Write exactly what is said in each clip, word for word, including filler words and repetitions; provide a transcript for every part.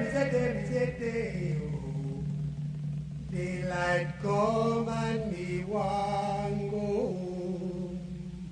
every day, oh. Daylight come and me want go home.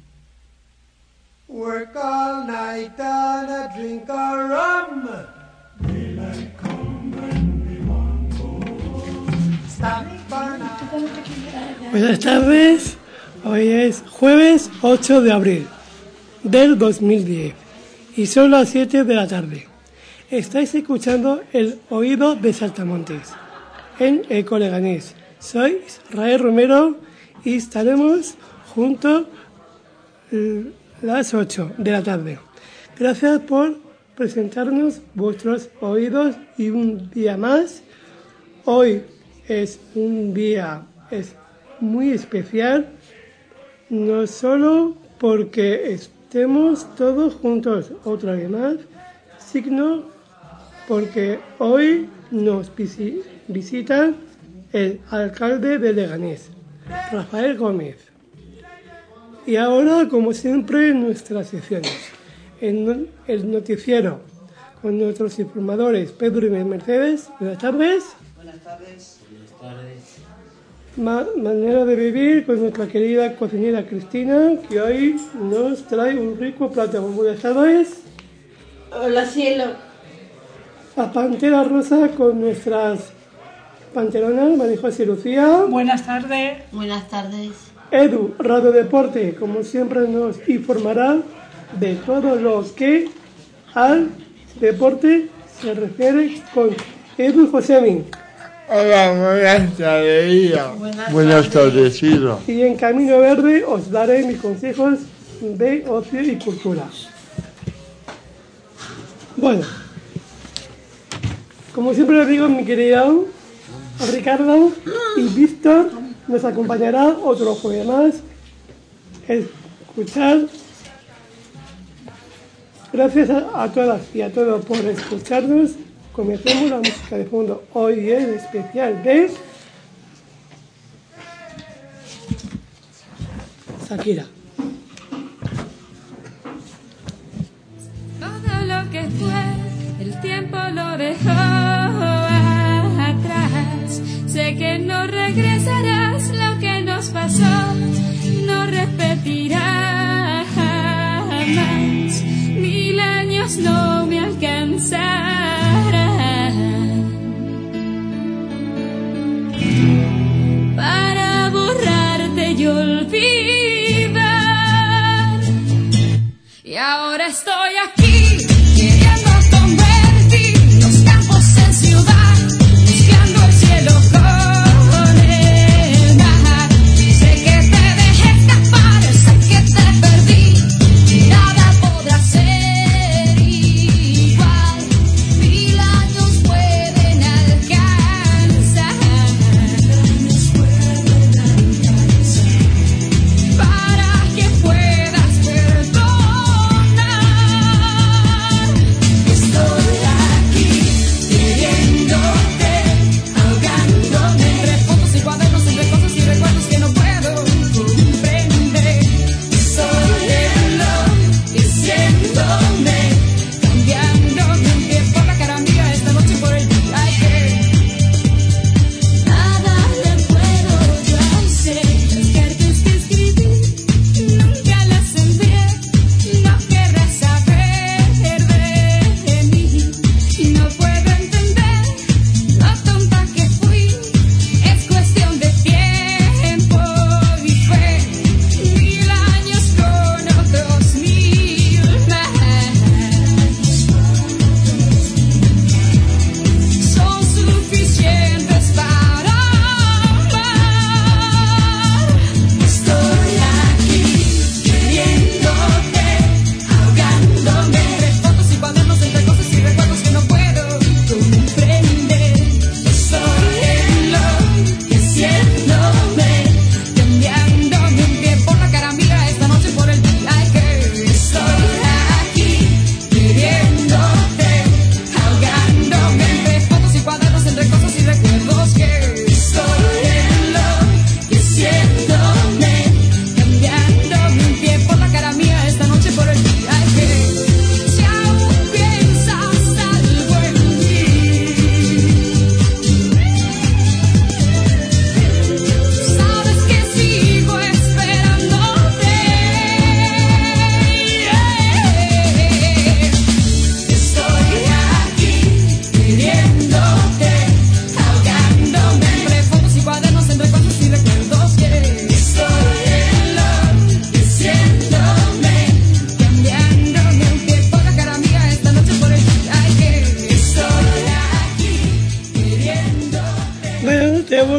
Work all night and a drink a rum. Daylight come and me want go home. Stop for now. Buenas tardes, hoy es jueves ocho de abril del dos mil diez y son las siete de la tarde. Estáis escuchando El Oído de Saltamontes en Eco Leganés. Soy Israel Romero y estaremos juntos las ocho de la tarde. Gracias por presentarnos vuestros oídos y un día más. Hoy es un día es muy especial, no solo porque estemos todos juntos otra vez más, sino porque hoy nos visi- visita el alcalde de Leganés, Rafael Gómez. Y ahora, como siempre, nuestras secciones. En el noticiero con nuestros informadores Pedro y Mercedes. Buenas tardes. Buenas tardes. Buenas tardes. Ma- manera de vivir con nuestra querida cocinera Cristina, que hoy nos trae un rico plato. Buenas tardes. Hola, cielo. La Pantera Rosa con nuestras panteronas, María José y Lucía. Buenas tardes. Buenas tardes. Edu, Radio Deporte, como siempre nos informará de todo lo que al deporte se refiere con Edu Josemi. Hola, buenas tardes. Buenas, Buenas tardes, Ido. Y en Camino Verde os daré mis consejos de ocio y cultura. Bueno, como siempre les digo, mi querido Ricardo y Víctor nos acompañará otro jueves más. Escuchar. Gracias a, a todas y a todos por escucharnos. Comencemos la música de fondo. Hoy es especial de Shakira. Todo lo que fue, el tiempo lo dejó atrás. Sé que no regresarás, lo que nos pasó no repetirá jamás. Mil años no me alcanzarán para borrarte y olvidar. Y ahora estoy aquí, queriendo convertir los campos en ciudad, mezclando el cielo con el mar. Sé que te dejé escapar, sé que te perdí, y nada podrá ser igual.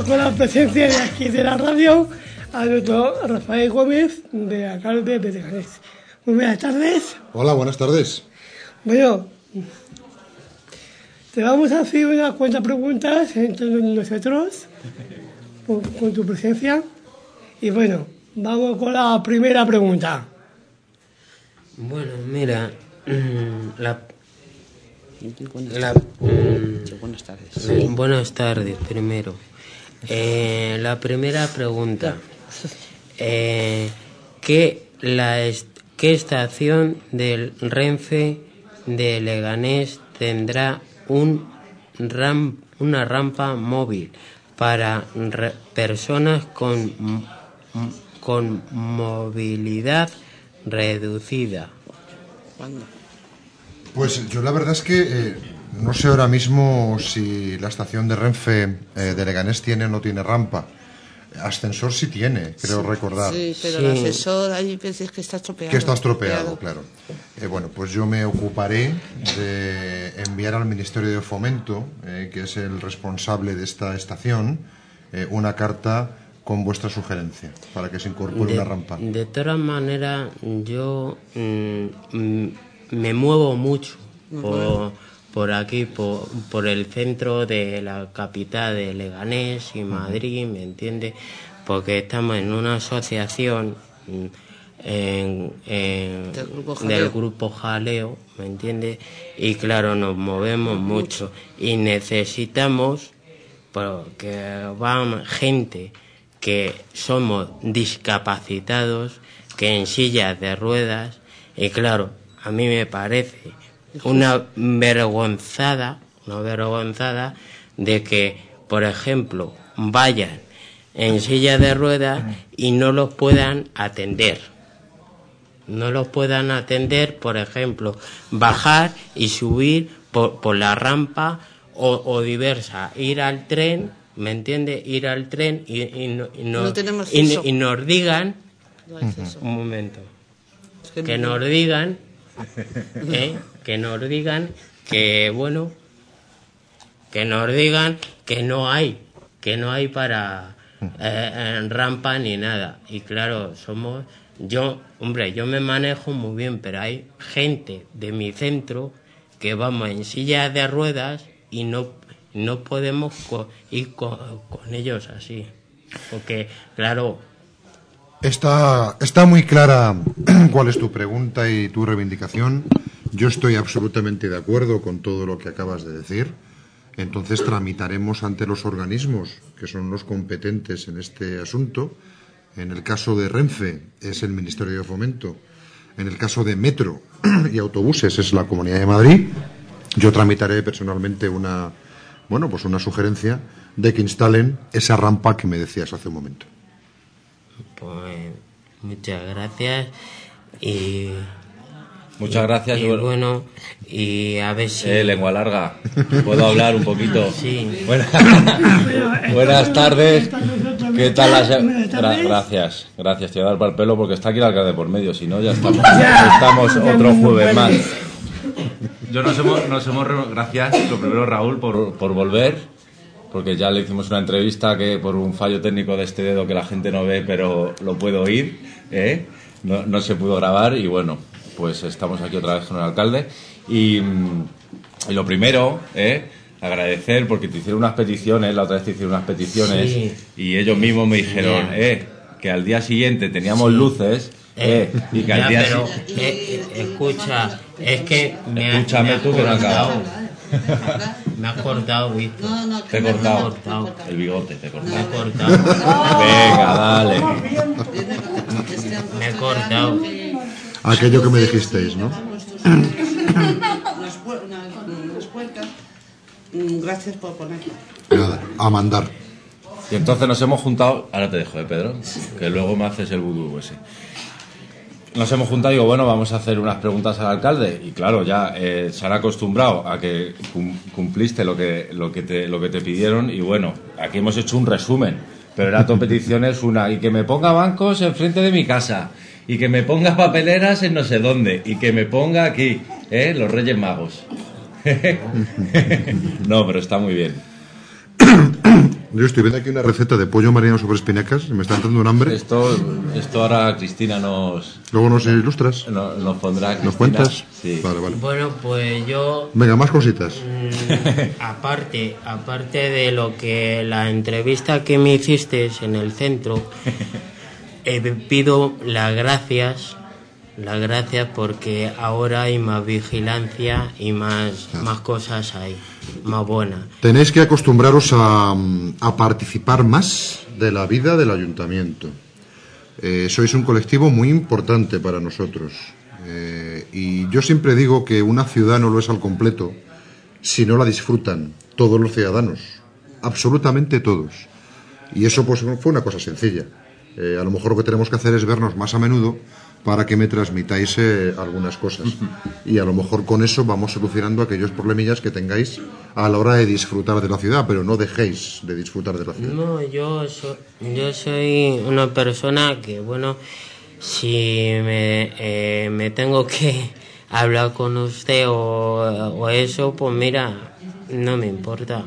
con la presencia de aquí de la radio a nuestro Rafael Gómez, de alcalde de Leganés. Muy buenas tardes. Hola, buenas tardes. Bueno, te vamos a hacer unas cuantas preguntas entre nosotros, con, con tu presencia. Y bueno, vamos con la primera pregunta. Bueno, mira, la... la mm, Buenas tardes. eh, buenas tardes, primero. Eh, la primera pregunta. Eh, ¿qué, la est- ¿Qué estación del Renfe de Leganés tendrá un ram- una rampa móvil para re- personas con, m- con movilidad reducida? ¿Cuándo? Pues yo la verdad es que eh, no sé ahora mismo si la estación de Renfe eh, de Leganés tiene o no tiene rampa. Ascensor sí tiene, creo recordar. Sí, pero Sí. el ascensor hay veces que está estropeado. Que está estropeado, claro. Eh, bueno, pues yo me ocuparé de enviar al Ministerio de Fomento, eh, que es el responsable de esta estación, eh, una carta con vuestra sugerencia para que se incorpore De, una rampa. de todas maneras, yo mm, mm, me muevo mucho por, por aquí, por, por el centro de la capital de Leganés y Madrid, ¿me entiendes? Porque estamos en una asociación mm, en, en- Del grupo Jaleo. del grupo Jaleo, ¿me entiendes? Y claro, nos movemos mucho y necesitamos, porque van gente que somos discapacitados, que en sillas de ruedas, y claro, a mí me parece una vergonzada, una vergonzada de que, por ejemplo, vayan en silla de ruedas y no los puedan atender. No los puedan atender, por ejemplo, bajar y subir por, por la rampa o, o diversa, ir al tren, ¿me entiende? Ir al tren y, y, no- y no- No tenemos y- eso. y nos digan, No hay acceso. un momento, Es que que no- nos digan, ¿eh? que nos digan que, bueno, que nos digan que no hay, que no hay para eh, en rampa ni nada. Y claro, somos, yo, hombre, yo me manejo muy bien, pero hay gente de mi centro que vamos en sillas de ruedas y no, no podemos co- ir co- con ellos así. Porque, claro, Está, está muy clara cuál es tu pregunta y tu reivindicación. Yo estoy absolutamente de acuerdo con todo lo que acabas de decir. Entonces tramitaremos ante los organismos que son los competentes en este asunto. En el caso de Renfe es el Ministerio de Fomento. En el caso de Metro y autobuses es la Comunidad de Madrid. Yo tramitaré personalmente una, bueno, pues una sugerencia de que instalen esa rampa que me decías hace un momento. pues muchas gracias y Muchas gracias. y bueno, y a ver si Eh, lengua larga. ¿Puedo hablar un poquito? Sí. Buenas, buenas tardes. ¿Qué tal la se- Buenas Gra- tardes. Gracias, gracias. Te voy a dar para el pelo porque está aquí el alcalde por medio. Si no, ya estamos, estamos otro jueves más. Yo nos hemos, nos hemos re- gracias, lo primero Raúl, por, por volver, porque ya le hicimos una entrevista que por un fallo técnico de este dedo que la gente no ve, pero lo puedo oír, ¿eh? no, no se pudo grabar y bueno, pues estamos aquí otra vez con el alcalde y, mm, y lo primero, ¿eh? agradecer porque te hicieron unas peticiones, la otra vez te hicieron unas peticiones Sí. y ellos mismos me dijeron, Ya. eh, que al día siguiente teníamos luces, eh, y que al ya, día pero, si- eh, eh, escucha, es que me, ha- Escúchame me has tú que no has cortado. acabado. Me has cortado, Víctor. No, no, Te he que no, cortado. no, te he cortado. El bigote, te he Me he cortado. cortado. Venga, dale. Me he cortado. Aquello que me dijisteis, ¿no? Unas puer- unas- unas puertas. Mm, Gracias por ponerla. Nada, a mandar. Y entonces nos hemos juntado, ahora te dejo, ¿eh, Pedro? Que luego me haces el vudú ese. Nos hemos juntado y digo, bueno, vamos a hacer unas preguntas al alcalde. Y claro, ya eh, se han acostumbrado a que cum- cumpliste lo que, lo, que te, lo que te pidieron. Y bueno, aquí hemos hecho un resumen. Pero era tu petición es una, y que me ponga bancos enfrente de mi casa. Y que me ponga papeleras en no sé dónde. Y que me ponga aquí, ¿eh? Los Reyes Magos. No, pero está muy bien. Yo estoy viendo aquí una receta de pollo marinado sobre espinacas, me está entrando un hambre. Esto, esto ahora Cristina nos... Luego nos ilustras. No, nos pondrá Cristina. ¿Nos cuentas? Sí. Vale, vale. Bueno, pues yo... Venga, más cositas. Mm, aparte, aparte de lo que la entrevista que me hiciste en el centro, eh, pido las gracias, las gracias porque ahora hay más vigilancia y más, más cosas ahí, más buenas. Tenéis que acostumbraros a, a participar más de la vida del ayuntamiento. Eh, sois un colectivo muy importante para nosotros. Eh, y yo siempre digo que una ciudad no lo es al completo si no la disfrutan todos los ciudadanos, absolutamente todos. Y eso pues fue una cosa sencilla. Eh, a lo mejor lo que tenemos que hacer es vernos más a menudo para que me transmitáis eh, algunas cosas. Y a lo mejor con eso vamos solucionando aquellos problemillas que tengáis a la hora de disfrutar de la ciudad, pero no dejéis de disfrutar de la ciudad. No, yo, so, yo soy una persona que, bueno, si me, eh, me tengo que hablar con usted o, o eso, pues mira, no me importa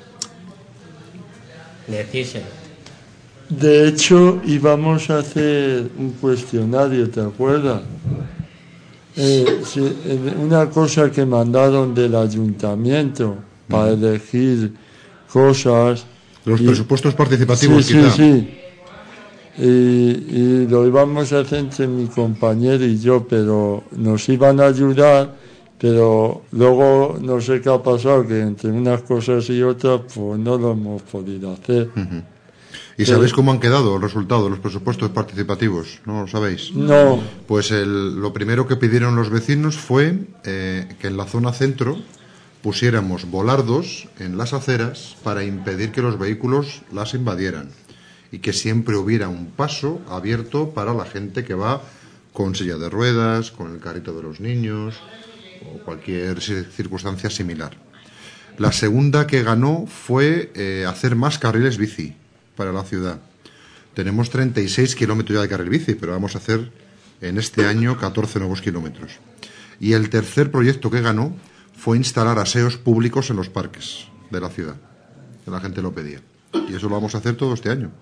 decírselo. De hecho, íbamos a hacer un cuestionario, ¿te acuerdas? Eh, sí, una cosa que mandaron del ayuntamiento para uh-huh. elegir cosas. Los y, presupuestos participativos, sí, quizá. Sí, sí. Y, y lo íbamos a hacer entre mi compañero y yo, pero nos iban a ayudar, pero luego no sé qué ha pasado, que entre unas cosas y otras, pues no lo hemos podido hacer. Uh-huh. ¿Y sabéis cómo han quedado el resultado de los presupuestos participativos? ¿No lo sabéis? No. Pues el, lo primero que pidieron los vecinos fue eh, que en la zona centro pusiéramos volardos en las aceras para impedir que los vehículos las invadieran y que siempre hubiera un paso abierto para la gente que va con silla de ruedas, con el carrito de los niños o cualquier circunstancia similar. La segunda que ganó fue eh, hacer más carriles bici para la ciudad. Tenemos treinta y seis kilómetros ya de carril bici, pero vamos a hacer en este año catorce nuevos kilómetros. Y el tercer proyecto que ganó fue instalar aseos públicos en los parques de la ciudad, que la gente lo pedía. Y eso lo vamos a hacer todo este año.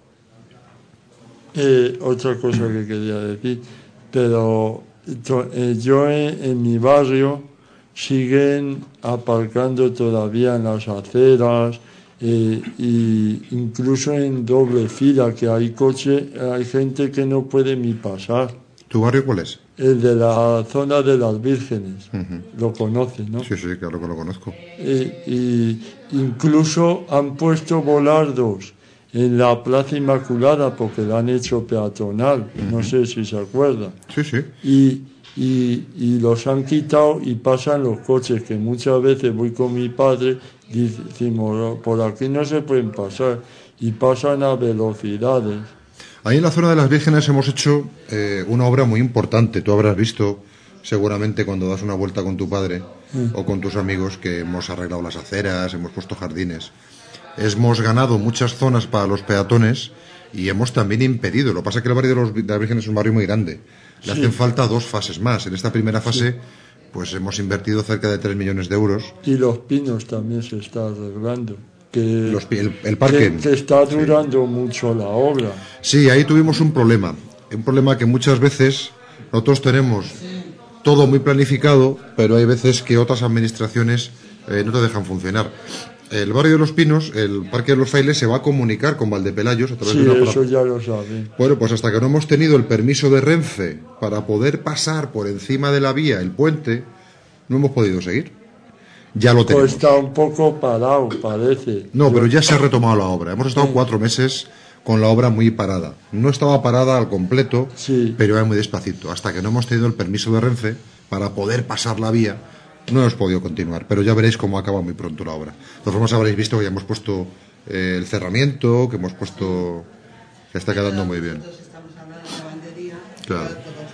Eh, otra cosa que quería decir, pero eh, yo en, en mi barrio siguen aparcando todavía en las aceras, Eh, y incluso en doble fila, que hay coche, hay gente que no puede ni pasar. ¿Tu barrio cuál es? El de la zona de las Vírgenes. Uh-huh. Lo conoces, ¿no? Sí, sí, claro que lo conozco. Eh, y incluso han puesto volardos en la Plaza Inmaculada porque la han hecho peatonal. Uh-huh. No sé si se acuerda. Sí, sí. Y, y, y los han quitado y pasan los coches, que muchas veces voy con mi padre. Decimos, por aquí no se pueden pasar, y pasan a velocidades. Ahí en la zona de las Vírgenes hemos hecho eh, una obra muy importante. Tú habrás visto seguramente cuando das una vuelta con tu padre mm. o con tus amigos que hemos arreglado las aceras, hemos puesto jardines. Hemos ganado muchas zonas para los peatones y hemos también impedido. Lo que pasa es que el barrio de, los, de las Vírgenes es un barrio muy grande. Le sí. hacen falta dos fases más. En esta primera fase... Sí. Pues hemos invertido cerca de tres millones de euros. Y Los Pinos también se está arreglando. Que, los, el, el parque. Que, que está durando sí. mucho la obra. Sí, ahí tuvimos un problema. Un problema que muchas veces nosotros tenemos todo muy planificado, pero hay veces que otras administraciones eh, no te dejan funcionar. El barrio de Los Pinos, el Parque de los Frailes, se va a comunicar con Valdepelayos a través sí, de una... eso ya lo saben. Bueno, pues hasta que no hemos tenido el permiso de Renfe para poder pasar por encima de la vía, el puente, no hemos podido seguir. Ya lo tenemos. Pues está un poco parado, parece. No, pero ya se ha retomado la obra. Hemos estado sí. cuatro meses con la obra muy parada. No estaba parada al completo, sí. pero iba muy despacito. Hasta que no hemos tenido el permiso de Renfe para poder pasar la vía, no hemos podido continuar, pero ya veréis cómo acaba muy pronto la obra. De todas formas habréis visto que ya hemos puesto eh, el cerramiento, que hemos puesto... que está quedando muy bien. Estamos hablando de lavandería, claro.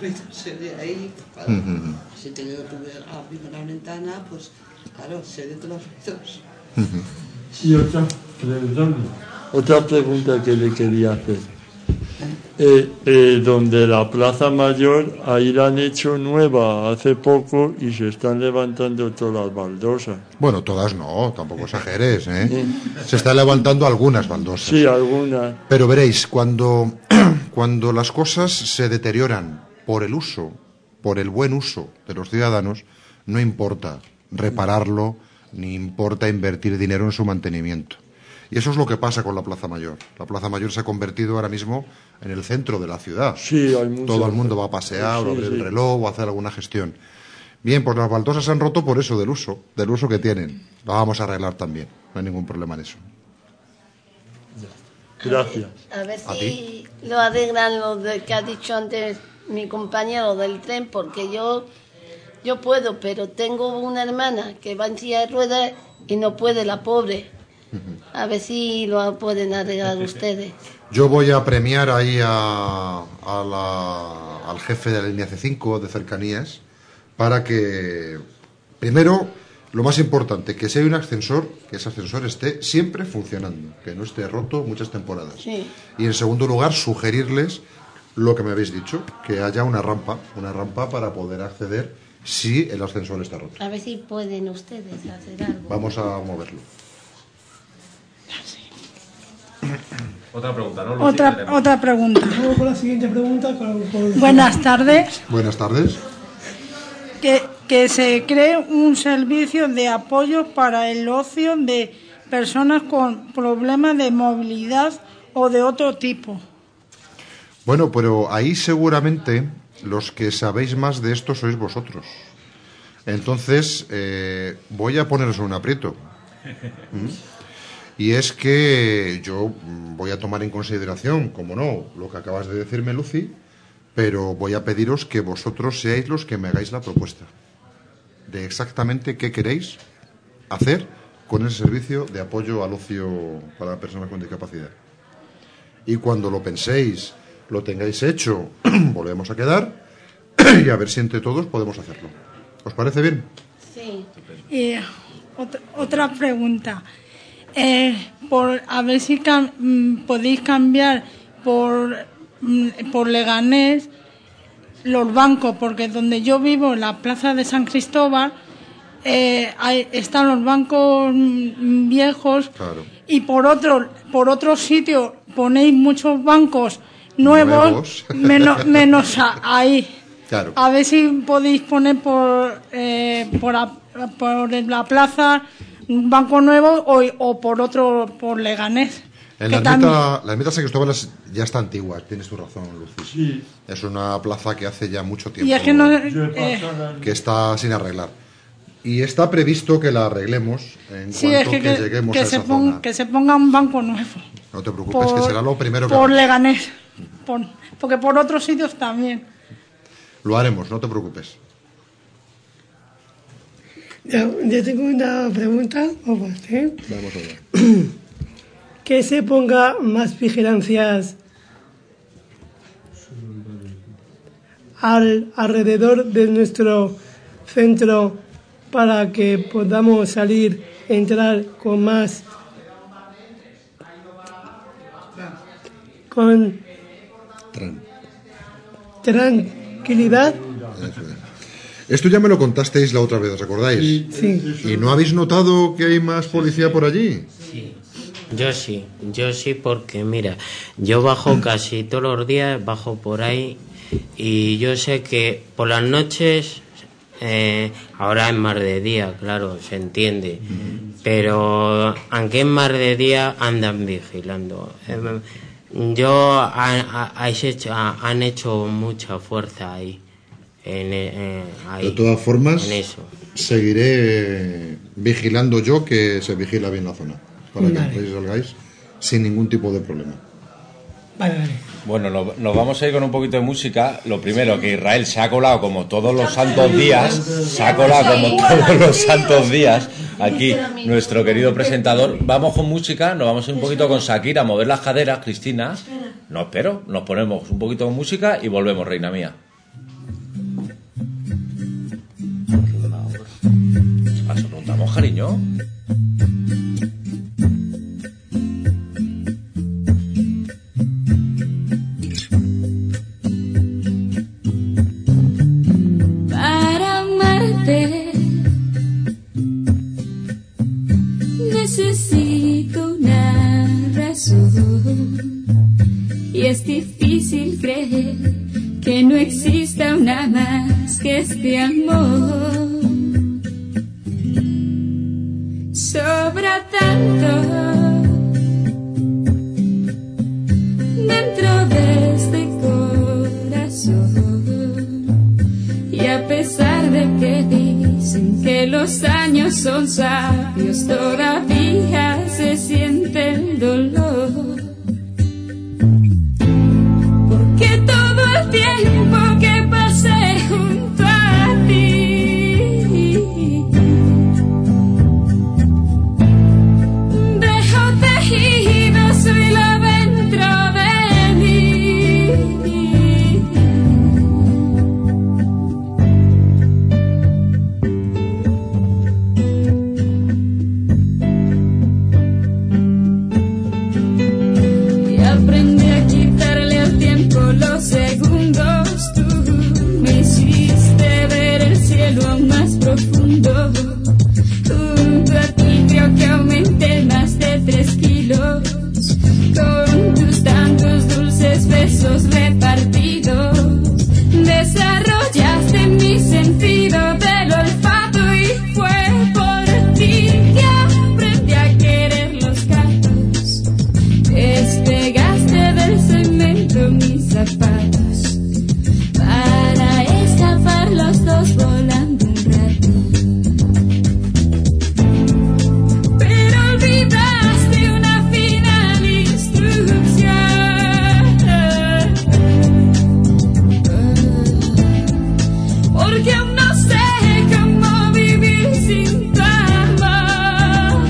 Se de ahí, claro. Uh-huh. Si te yo tuve abrir una ventana, pues claro, se de todos los ruidos. Uh-huh. Y otra pregunta, otra pregunta que le quería hacer. eh, eh, donde la Plaza Mayor, ahí la han hecho nueva hace poco y se están levantando todas las baldosas. Bueno, todas no, tampoco exageres, ¿eh? Sí. Se están levantando algunas baldosas. Sí, algunas. Pero veréis, cuando, cuando las cosas se deterioran por el uso, por el buen uso de los ciudadanos, no importa repararlo, ni importa invertir dinero en su mantenimiento. Y eso es lo que pasa con la Plaza Mayor. La Plaza Mayor se ha convertido ahora mismo en el centro de la ciudad. Sí, hay mucho. Todo el mundo va a pasear, sí, o a abrir sí. el reloj, o a hacer alguna gestión. Bien, pues las baldosas se han roto por eso, del uso, del uso que tienen. La vamos a arreglar también, no hay ningún problema en eso. Gracias. A ver si lo arreglan lo de que ha dicho antes mi compañero del tren, porque yo, yo puedo, pero tengo una hermana que va en silla de ruedas y no puede, la pobre. A ver si lo pueden arreglar ustedes. Yo voy a premiar ahí a, a la, al jefe de la línea C cinco de cercanías para que, primero, lo más importante, que si hay un ascensor, que ese ascensor esté siempre funcionando, que no esté roto muchas temporadas. Sí. Y en segundo lugar, sugerirles lo que me habéis dicho, que haya una rampa, una rampa para poder acceder si el ascensor está roto. A ver si pueden ustedes hacer algo. Vamos a moverlo. Otra pregunta, ¿no? Lucy, otra, otra pregunta. Vamos con la siguiente pregunta. Con, con... Buenas tardes. Buenas tardes. Que, que se cree un servicio de apoyo para el ocio de personas con problemas de movilidad o de otro tipo. Bueno, pero ahí seguramente los que sabéis más de esto sois vosotros. Entonces, eh, voy a poneros un aprieto. ¿Mm? Y es que yo voy a tomar en consideración, como no, lo que acabas de decirme, Lucy, pero voy a pediros que vosotros seáis los que me hagáis la propuesta de exactamente qué queréis hacer con ese servicio de apoyo al ocio para personas con discapacidad. Y cuando lo penséis, lo tengáis hecho, volvemos a quedar y a ver si entre todos podemos hacerlo. ¿Os parece bien? Sí. Y otra, otra pregunta. Eh, por a ver si cam, podéis cambiar por, por Leganés los bancos, porque donde yo vivo, en la plaza de San Cristóbal, eh, hay, están los bancos viejos. Claro. Y por otro por otro sitio ponéis muchos bancos nuevos, nuevos. menos, menos a, ahí. Claro. A ver si podéis poner por, eh, por, a, por la plaza un banco nuevo o, o por otro, por Leganés. En la ermita, la ermita San Cristóbal es, ya está antigua, tienes tu razón, Lucy. Sí. Es una plaza que hace ya mucho tiempo y es que, no, eh, que está sin arreglar. Y está previsto que la arreglemos en sí, cuanto es que, que lleguemos que a esa se ponga, zona. Que se ponga un banco nuevo. No te preocupes, por, que será lo primero que Por haremos. Leganés. Por, porque por otros sitios también. Lo haremos, no te preocupes. Yo, yo tengo una pregunta. Vamos allá. Que se ponga más vigilancias al, alrededor de nuestro centro para que podamos salir, entrar con más con Tran. tranquilidad. Esto ya me lo contasteis la otra vez, ¿os acordáis? Sí. ¿Y no habéis notado que hay más policía por allí? Sí. Yo sí, yo sí, porque mira, yo bajo casi todos los días, bajo por ahí, y yo sé que por las noches, eh, ahora es más de día, claro, se entiende, pero aunque es más de día, andan vigilando. Eh, yo han, han, hecho, han hecho mucha fuerza ahí. En, eh, ahí, de todas formas, en eso. Seguiré vigilando yo que se vigila bien la zona, para que entréis y salgáis sin ningún tipo de problema. Vale, vale. Bueno, nos, nos vamos a ir con un poquito de música. Lo primero, que Israel se ha colado como todos los santos días, se ha colado como todos los santos días aquí nuestro querido presentador. Vamos con música, nos vamos a ir un poquito con Shakira, a mover las caderas, Cristina. No espero, nos ponemos un poquito de música y volvemos, reina mía. ¿Nos preguntamos, cariño? necesito una razón y es difícil creer que no exista una más que este amor. Sobra tanto dentro de este corazón y a pesar de que dicen que los años son sabios, todavía se siente el dolor. Porque todo el tiempo que pasé junto a ti, dejo tejido su hilo dentro de mí. Y aprendí a quitarle al tiempo los segundos. Tú me hiciste ver el cielo aún más profundo. Junto a ti creo que aumenté más de tres kilos con tus tantos dulces besos repartidos. Desarrollaste mi sentido del olfato y fue por ti que aprendí a querer los gatos. Despegaste del cemento mis zapatos para escapar los dos volando un rato. Pero olvidaste una final instrucción, porque aún no sé cómo vivir sin tu amor.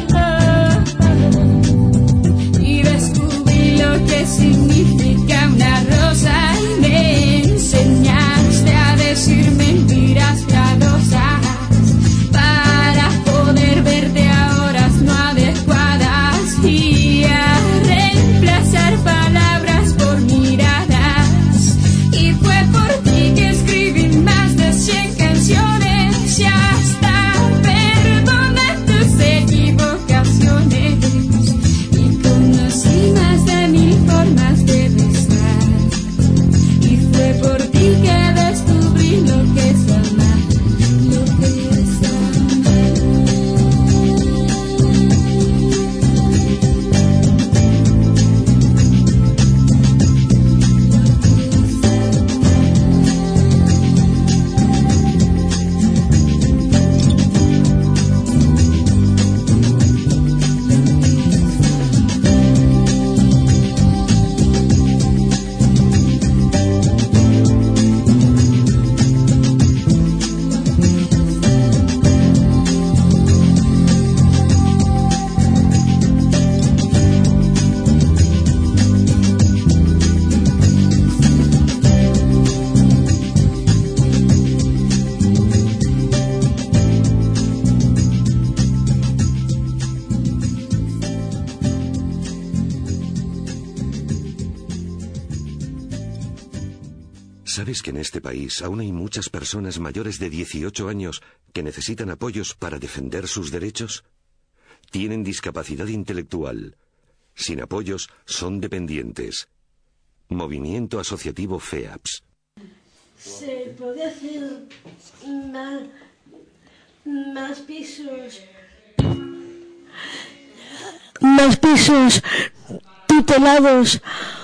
Y descubrí lo que significa una rosa y me enseñaste a decir mentiras piadosas para poder verte a horas no adecuadas y a reemplazar palabras por miradas. Y fue por ti que escribí más de cien canciones y hasta perdoné tus equivocaciones. Y conocí más de mil formas de besar. Y fue por ti que descubrí lo que es amar, lo que es amar. ¿Sabes que en este país aún hay muchas personas mayores de dieciocho años que necesitan apoyos para defender sus derechos? Tienen discapacidad intelectual. Sin apoyos, son dependientes. Movimiento Asociativo FEAPS. Se podría hacer más, más pisos. Más pisos tutelados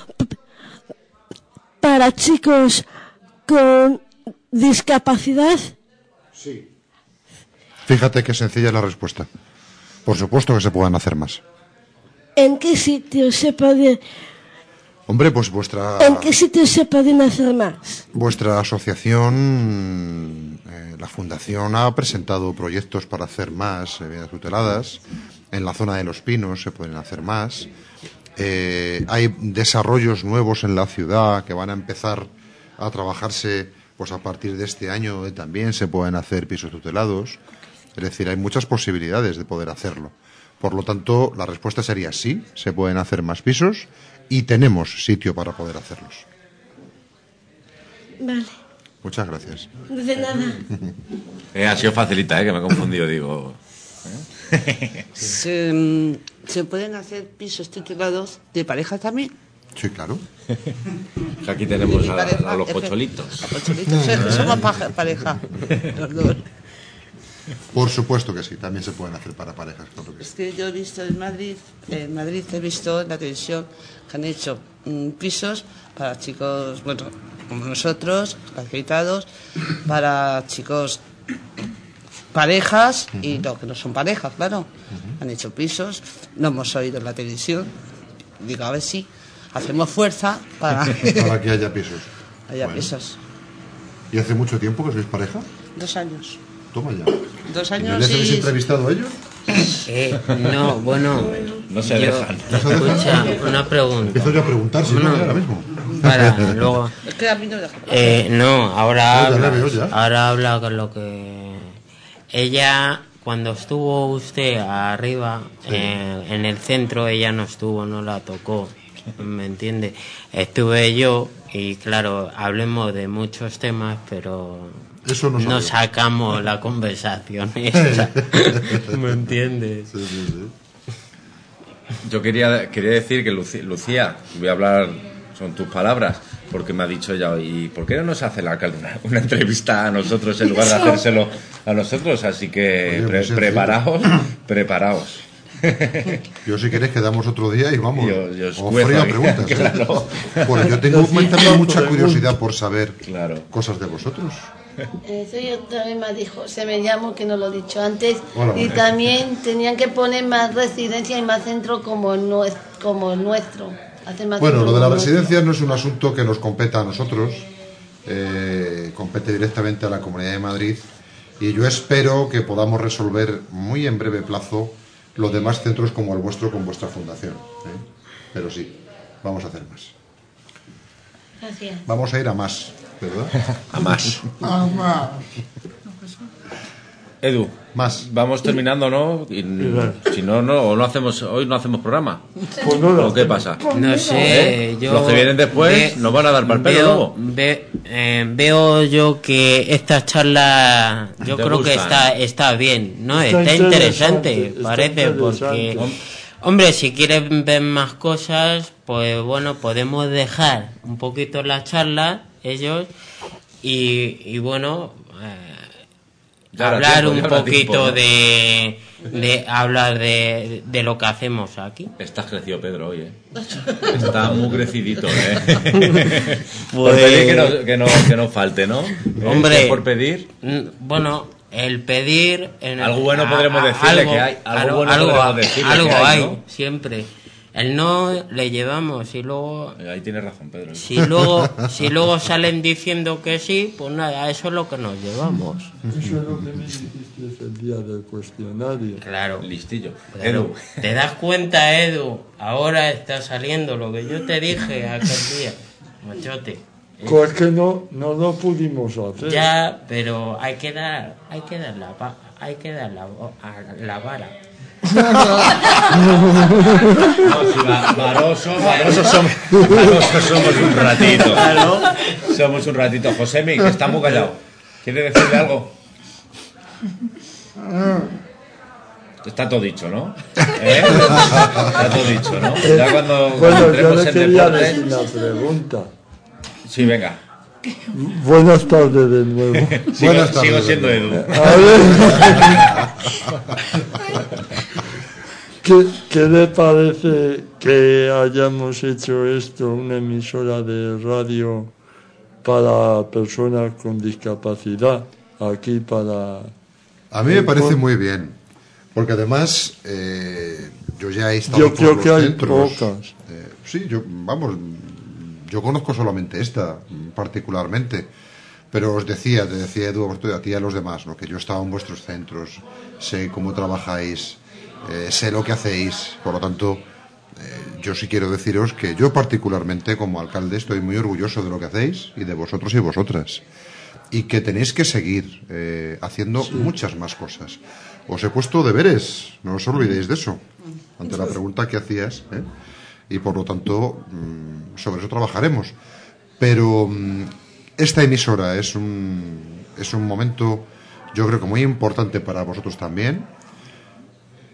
para chicos con discapacidad. Sí. Fíjate qué sencilla es la respuesta. Por supuesto que se puedan hacer más. ¿En qué sitios se puede? Hombre, pues vuestra... ¿En qué sitios se pueden hacer más? Vuestra asociación, eh, la fundación, ha presentado proyectos para hacer más eh, viviendas tuteladas. En la zona de Los Pinos se pueden hacer más. Eh, hay desarrollos nuevos en la ciudad que van a empezar a trabajarse pues a partir de este año. Eh, también se pueden hacer pisos tutelados. Es decir, hay muchas posibilidades de poder hacerlo. Por lo tanto, la respuesta sería sí, se pueden hacer más pisos y tenemos sitio para poder hacerlos. Vale. Muchas gracias. De nada. Eh, ha sido facilita, eh, que me he confundido, digo. ¿eh? ¿Se, mm, ¿Se pueden hacer pisos titulados de pareja también? Sí, claro. Aquí tenemos Mi a, pareja, a los efe- pocholitos. a pocholitos, sí, somos paja- pareja, los dos. Por supuesto que sí, también se pueden hacer para parejas, claro que Es sí. que yo he visto en Madrid, en Madrid he visto en la televisión que han hecho mm, pisos para chicos, bueno, como nosotros, acreditados, para chicos parejas y los que no son parejas, claro. Han hecho pisos, lo hemos oído en la televisión. Digo, a ver si hacemos fuerza para Para que haya pisos. haya Bueno. pisos. ¿Y hace mucho tiempo que sois pareja? Dos años. Toma ya. Dos ¿Y años les habéis y... entrevistado a ellos? Eh, no, bueno. No se yo- dejan. Escucha, una pregunta. Empiezo yo a preguntar, si no, Bueno, ya ahora mismo. Para, luego. Es que a mí no me dejan. Eh, no, ahora No, ya la habla, veo ya. ahora habla con lo que ella, cuando estuvo usted arriba, eh, en el centro, ella no estuvo, no la tocó, ¿me entiende? Estuve yo y claro, hablemos de muchos temas, pero Eso no sabemos. sacamos la conversación esta, ¿me entiendes? Sí, sí, sí. Yo quería, quería decir que Luci- Lucía, voy a hablar, son tus palabras, porque me ha dicho ella, ¿y por qué no nos hace el alcalde una, una entrevista a nosotros en lugar de hacérselo a nosotros? Así que Oye, pre- muy sencillo. preparaos, preparaos. Yo si queréis quedamos otro día y vamos. Yo- yo os os cuezo frío aquí, preguntas. ¿eh? claro. Bueno, yo tengo también mucha curiosidad por saber Claro. cosas de vosotros. Eso yo también me dijo, se me llamo, que no lo he dicho antes, Hola. y también tenían que poner más residencia y más centro como, nue- como el nuestro. Hacer más Bueno, centro lo de la como residencia no es un asunto que nos competa a nosotros, eh, compete directamente a la Comunidad de Madrid y yo espero que podamos resolver muy en breve plazo los demás centros como el vuestro con vuestra fundación. ¿eh? Pero sí, vamos a hacer más. Gracias. Vamos a ir a más, ¿verdad? A más. Ah, Edu, Más. vamos terminando, ¿no? Y, si no, no, o no hacemos, hoy no hacemos programa. Pues no lo ¿O qué pasa? No sé, ¿Eh? yo... Los que vienen después ve- nos van a dar pa'l pelo veo, luego. ve- eh, veo yo que esta charla, yo Te creo que gustan. está, está bien, ¿no? Está Está, interesante, interesante, está parece, porque... interesante. Hombre, si quieren ver más cosas, pues bueno, podemos dejar un poquito la charla, ellos, y, y bueno... eh, Ya habrá hablar tiempo, un ya habrá poquito tiempo, ¿no? de, de hablar de, de lo que hacemos aquí. Estás crecido, Pedro, hoy, ¿eh? Está muy crecidito, ¿eh? Pues- Por pedir que no, que no, que no falte, ¿no? ¿Eh? Hombre, Que por pedir. mm, bueno, el pedir... en- Algo bueno podremos a- a- decirle que hay, algo bueno algo, podremos decirle algo que hay, hay, ¿no? siempre. El no le llevamos y luego... Ahí tienes razón, Pedro. Si luego, si luego salen diciendo que sí, pues nada, eso es lo que nos llevamos. Eso es lo que me dijiste el día del cuestionario. Claro. Listillo. Claro. Edu, ¿Te das cuenta, Edu? Ahora está saliendo lo que yo te dije aquel día, machote. Pues que no, no lo pudimos hacer. Ya, pero hay que dar, hay que dar la, va- hay que dar la, a la vara. no, si va- varosos, varosos somos, varosos somos un ratito. Somos un ratito. Josemi, que está muy callado. ¿Quiere decirle algo? Está todo dicho, ¿no? ¿Eh? Está todo dicho, ¿no? Ya cuando, cuando Bueno, yo entremos le en quería decir deporte... una pregunta. Sí, venga. Buenas tardes de nuevo. Sigo, Buenas tardes, sigo siendo Edu. Edu. A ver. ¿Qué, ¿Qué le parece que hayamos hecho esto, una emisora de radio para personas con discapacidad, aquí para... A mí me parece muy bien, porque además eh, yo ya he estado Yo por creo los que hay centros. pocas. Eh, sí, yo, vamos, yo conozco solamente esta, particularmente. Pero os decía, te decía Edu, a ti y a los demás, ¿no? Que yo he estado en vuestros centros, sé cómo trabajáis, eh, sé lo que hacéis, por lo tanto, eh, yo sí quiero deciros que yo particularmente como alcalde estoy muy orgulloso de lo que hacéis y de vosotros y vosotras. Y que tenéis que seguir eh, haciendo sí. muchas más cosas. Os he puesto deberes, no os olvidéis de eso, ante la pregunta que hacías, ¿eh? Y por lo tanto, mmm, sobre eso trabajaremos. Pero mmm, esta emisora es un, es un momento, yo creo que muy importante para vosotros también.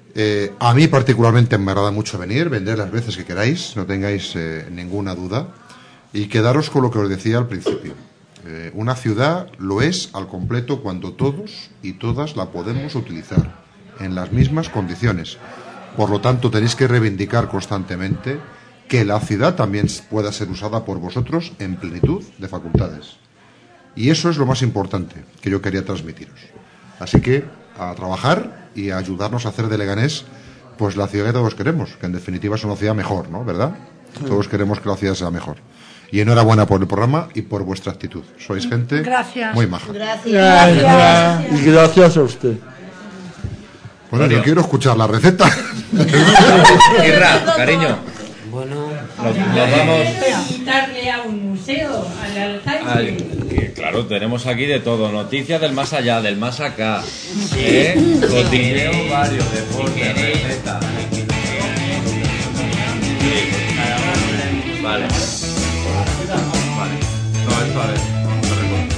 Eh, a mí particularmente me agrada mucho venir, vender las veces que queráis, no tengáis eh, ninguna duda, y quedaros con lo que os decía al principio. Eh, una ciudad lo es al completo cuando todos y todas la podemos utilizar en las mismas condiciones. Por lo tanto, tenéis que reivindicar constantemente que la ciudad también pueda ser usada por vosotros en plenitud de facultades. Y eso es lo más importante que yo quería transmitiros. Así que a trabajar y a ayudarnos a hacer de Leganés pues la ciudad que todos queremos, que en definitiva es una ciudad mejor, ¿no? ¿Verdad? Todos queremos que la ciudad sea mejor. Y enhorabuena por el programa y por vuestra actitud. Sois gente Gracias. muy maja. Gracias. Gracias. Y gracias a usted. Bueno, yo quiero escuchar la receta. Irra, cariño. Bueno, nos, nos vamos. Invitarle a un museo, al Alzheimer. Al, que, claro, tenemos aquí de todo, noticias del más allá, del más acá, ¿eh? Cotineo varios, deporte, recetas. Vale. Vale. No, esto a ver. Vamos a recordar.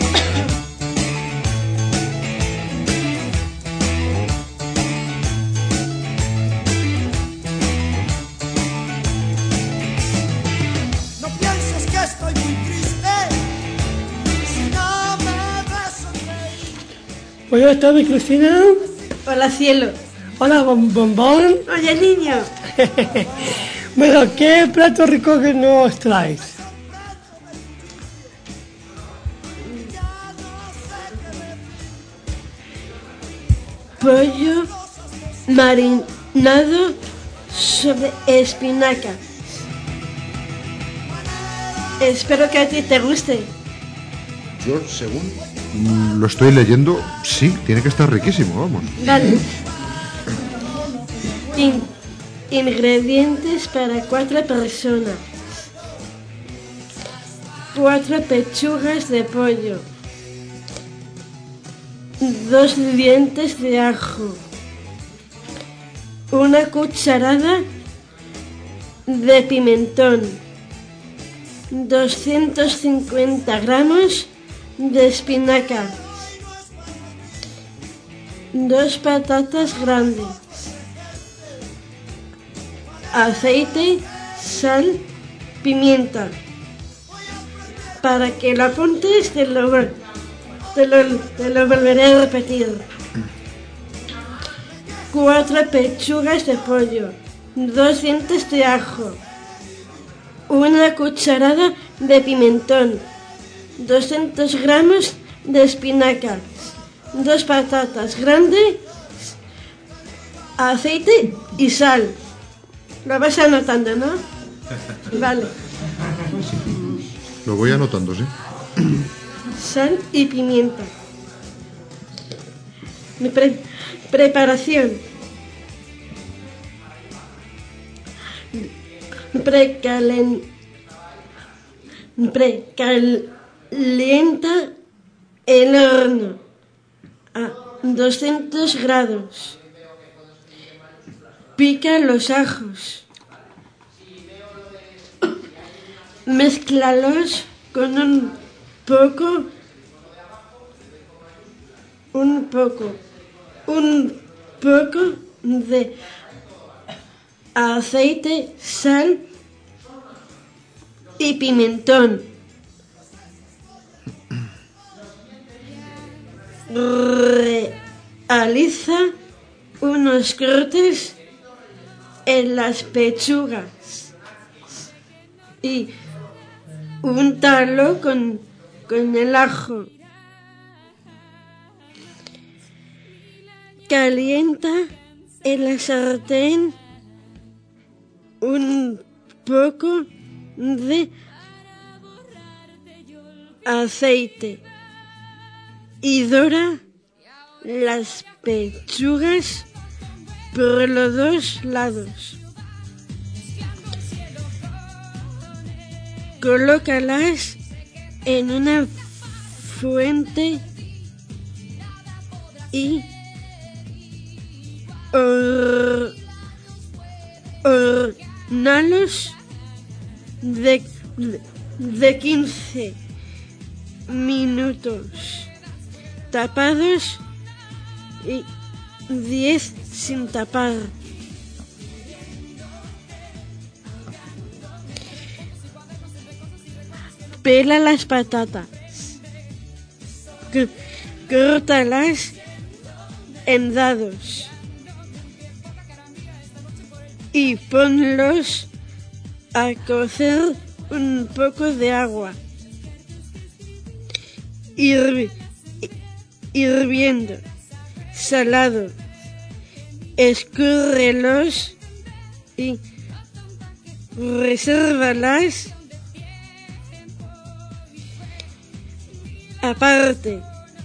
No pienses que estoy muy triste si no me ves sonreír. Buenas tardes, Cristina. Hola, cielo. Hola, bom- bombón. Oye, niño. Bueno, ¿qué plato rico que nos traes? Pollo marinado sobre espinaca. Espero que a ti te guste. Yo, según mm, lo estoy leyendo, sí, tiene que estar riquísimo, vamos. Vale. In- ingredientes para cuatro personas. Cuatro pechugas de pollo. Dos dientes de ajo. Una cucharada de pimentón. doscientos cincuenta gramos de espinaca. Dos patatas grandes. Aceite, sal, pimienta. Para que lo apuntes, te lo, te lo, te lo volveré a repetir. Cuatro pechugas de pollo, dos dientes de ajo, una cucharada de pimentón, doscientos gramos de espinaca, dos patatas grandes, aceite y sal. Lo vas anotando, ¿no? Vale. Lo voy anotando, sí. Sal y pimienta. Mi pre- preparación. Precalen- Precalienta el horno a doscientos grados. Pica los ajos. Mézclalos con un poco, un poco, un poco de aceite, sal y pimentón. Realiza unos cortes en las pechugas y úntalo con, con el ajo. Calienta en la sartén un poco de aceite y dora las pechugas por los dos lados. Colócalas en una fuente y hor- hornalos de, de quince minutos tapados y diez sin tapar. Pela las patatas. Córtalas en dados y ponlos a cocer un poco de agua Hirvi- hirviendo, salado. Escúrrelos y resérvalas aparte.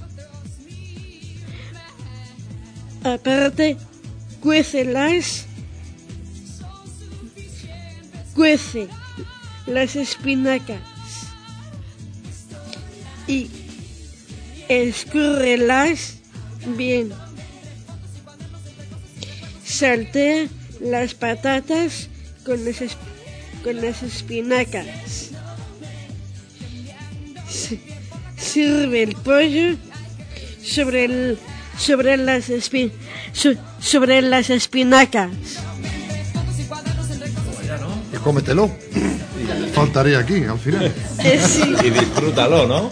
Aparte, cuécelas. Cuece las espinacas y escúrrelas bien. Saltea las patatas con las, es- con las espinacas. S- Sirve el pollo sobre el sobre las espi- so- sobre las espinacas. Y cómetelo. Faltaría aquí, al final. Eh, sí. Y disfrútalo, ¿no?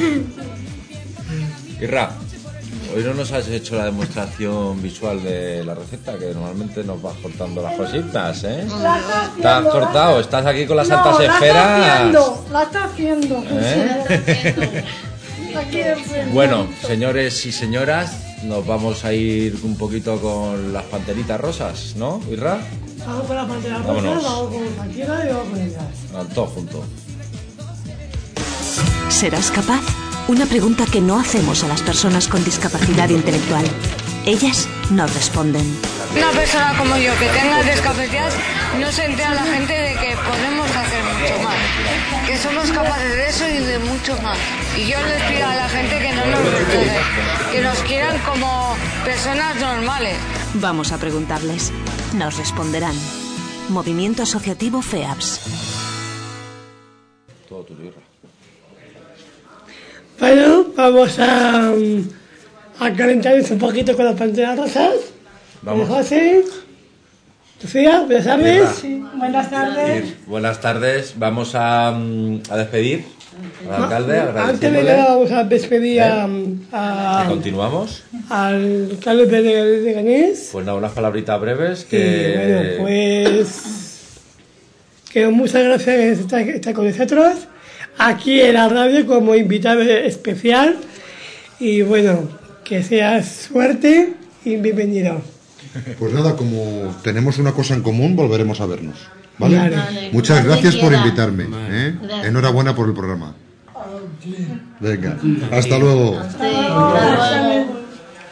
Irra, hoy no nos has hecho la demostración visual de la receta, que normalmente nos vas cortando las cositas, ¿eh? Te has cortado, estás aquí con las santas no, esferas. La está haciendo, la está haciendo. ¿Eh? Aquí enfrente. Bueno, señores y señoras, nos vamos a ir un poquito con las panteritas rosas, ¿no, Irra? Vamos con la pantera rosa, Vámonos. vamos con Shakira y vamos con ellas. Todo junto. ¿Serás capaz? Una pregunta que no hacemos a las personas con discapacidad intelectual. Ellas no responden. Una persona como yo que tenga discapacidad no se entera la gente de que podemos hacer mucho más, que somos capaces de eso y de mucho más. Y yo les pido a la gente que no nos rechacen, que nos quieran como personas normales. Vamos a preguntarles. Nos responderán. Movimiento Asociativo FEAPS. Todo tu Irra. Bueno, vamos a, a calentarnos un poquito con las panteras rosas. Vamos. José, Sofía, buenas tardes. Sí, buenas tardes. Ir, buenas tardes, vamos a, mm, a despedir al alcalde, Antes de agradeciéndole. nada vamos a despedir a, ¿Y a- continuamos? al alcalde de, de, de Ganés. Pues nada, unas palabritas breves Y que... bueno, pues que muchas gracias por estar, estar con nosotros aquí en la radio como invitado especial. Y bueno, que sea suerte y bienvenido. Pues nada, como tenemos una cosa en común, volveremos a vernos. ¿Vale? Vale. Vale, Muchas cuando gracias por quiera. invitarme. ¿eh? Gracias. Enhorabuena por el programa. Venga, hasta luego. Sí, hasta luego.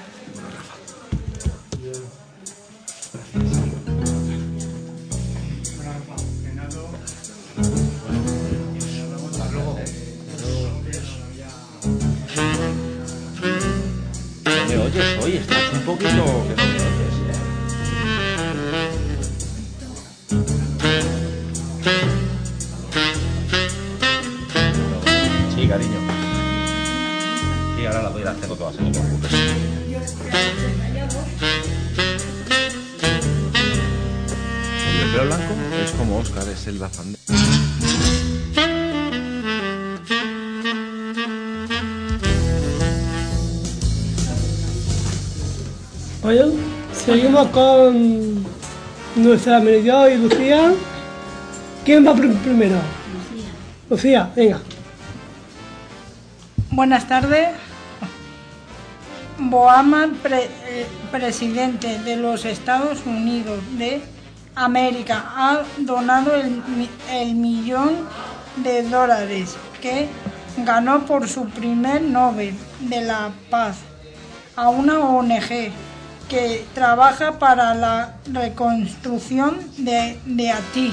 ¿Me oyes hoy? Estás un poquito... que no me oyes, ¿eh? Sí, cariño. Sí, ahora las doy, las tengo todas, no te preocupes. El de pelo blanco es como Óscar, es el bafandé. Bueno, seguimos con nuestra Meridio y Lucía. ¿Quién va pr- primero? Lucía. Lucía, venga. Buenas tardes. Obama, pre- eh, presidente de los Estados Unidos de América, ha donado el, mi- el millón de dólares que ganó por su primer Nobel de la Paz a una O N G que trabaja para la reconstrucción de, de Haití.